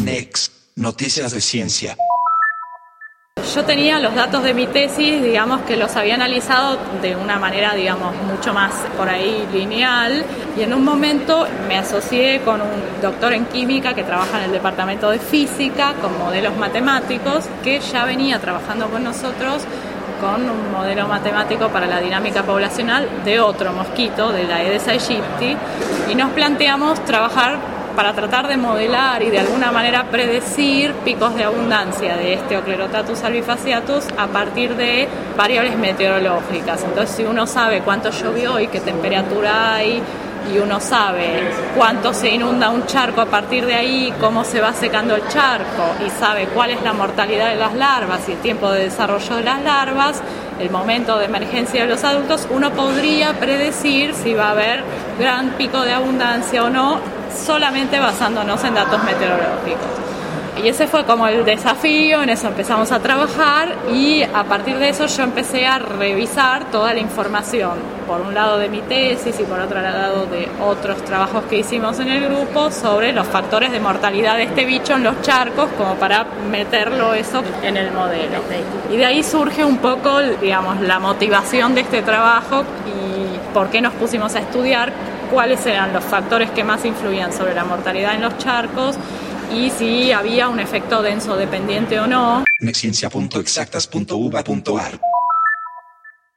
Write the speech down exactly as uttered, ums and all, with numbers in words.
Next, noticias de ciencia. Yo tenía los datos de mi tesis, digamos que los había analizado de una manera, digamos, mucho más por ahí lineal, y en un momento me asocié con un doctor en química que trabaja en el departamento de física con modelos matemáticos, que ya venía trabajando con nosotros con un modelo matemático para la dinámica poblacional de otro mosquito, de la Aedes aegypti, y nos planteamos trabajar para tratar de modelar y de alguna manera predecir picos de abundancia de este Ochlorotatus albifaciatus a partir de variables meteorológicas. Entonces, si uno sabe cuánto llovió y qué temperatura hay, y uno sabe cuánto se inunda un charco a partir de ahí, cómo se va secando el charco, y sabe cuál es la mortalidad de las larvas y el tiempo de desarrollo de las larvas, el momento de emergencia de los adultos, uno podría predecir si va a haber gran pico de abundancia o no, solamente basándonos en datos meteorológicos. Y ese fue como el desafío, en eso empezamos a trabajar, y a partir de eso yo empecé a revisar toda la información, por un lado de mi tesis y por otro lado de otros trabajos que hicimos en el grupo sobre los factores de mortalidad de este bicho en los charcos, como para meterlo eso en el modelo. Y de ahí surge un poco, digamos, la motivación de este trabajo y por qué nos pusimos a estudiar cuáles eran los factores que más influían sobre la mortalidad en los charcos y si había un efecto denso dependiente o no. Nexciencia punto exactas punto u b a punto a r